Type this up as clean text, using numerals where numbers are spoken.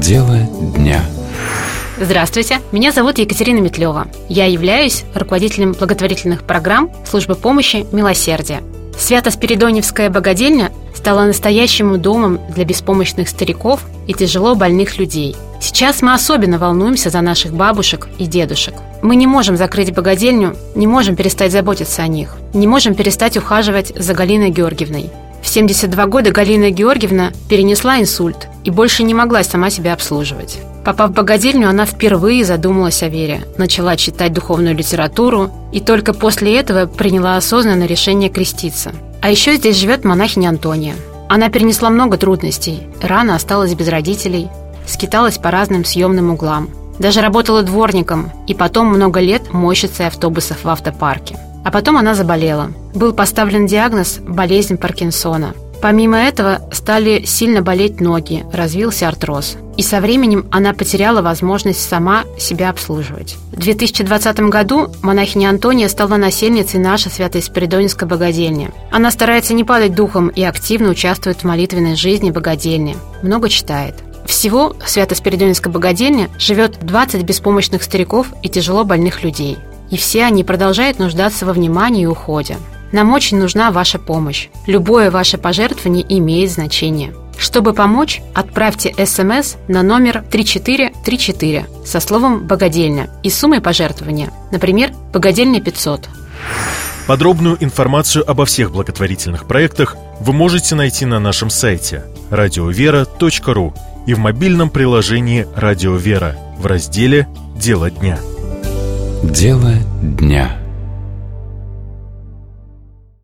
Дело дня. Здравствуйте, меня зовут Екатерина Метлева. Я являюсь руководителем благотворительных программ службы помощи «Милосердие». Свято-Спиридоневская богадельня стала настоящим домом для беспомощных стариков и тяжело больных людей. Сейчас мы особенно волнуемся за наших бабушек и дедушек. Мы не можем закрыть богадельню, не можем перестать заботиться о них, не можем перестать ухаживать за Галиной Георгиевной. В 72 года Галина Георгиевна перенесла инсульт и больше не могла сама себя обслуживать. Попав в богадельню, она впервые задумалась о вере, начала читать духовную литературу и только после этого приняла осознанное решение креститься. А еще здесь живет монахиня Антония. Она перенесла много трудностей, рано осталась без родителей, скиталась по разным съемным углам. Даже работала дворником и потом много лет мойщицей автобусов в автопарке. А потом она заболела. Был поставлен диагноз «болезнь Паркинсона». Помимо этого стали сильно болеть ноги, развился артроз. И со временем она потеряла возможность сама себя обслуживать. В 2020 году монахиня Антония стала насельницей нашей Свято-Спиридоневской богадельни. Она старается не падать духом и активно участвует в молитвенной жизни богадельни. Много читает. Всего в Свято-Спиридоневской богадельне живет 20 беспомощных стариков и тяжело больных людей. И все они продолжают нуждаться во внимании и уходе. Нам очень нужна ваша помощь. Любое ваше пожертвование имеет значение. Чтобы помочь, отправьте СМС на номер 3434 со словом «богадельня» и суммой пожертвования, например, «богадельня 500». Подробную информацию обо всех благотворительных проектах вы можете найти на нашем сайте radiovera.ru и в мобильном приложении «Радио Вера» в разделе «Дело дня». Дело дня.